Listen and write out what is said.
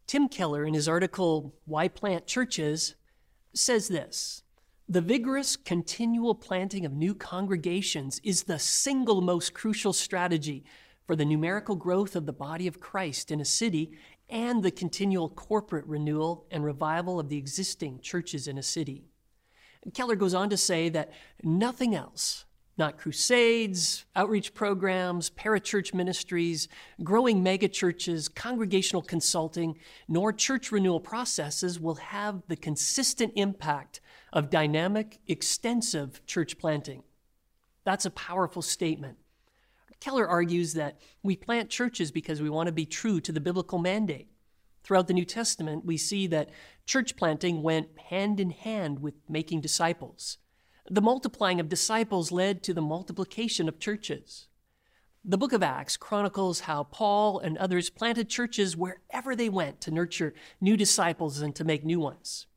Tim Keller, in his article, Why Plant Churches, says this: the vigorous, continual planting of new congregations is the single most crucial strategy for the numerical growth of the body of Christ in a city and the continual corporate renewal and revival of the existing churches in a city. And Keller goes on to say that nothing else, not crusades, outreach programs, parachurch ministries, growing megachurches, congregational consulting, nor church renewal processes will have the consistent impact of dynamic, extensive church planting. That's a powerful statement. Keller argues that we plant churches because we want to be true to the biblical mandate. Throughout the New Testament, we see that church planting went hand in hand with making disciples. The multiplying of disciples led to the multiplication of churches. The book of Acts chronicles how Paul and others planted churches wherever they went to nurture new disciples and to make new ones.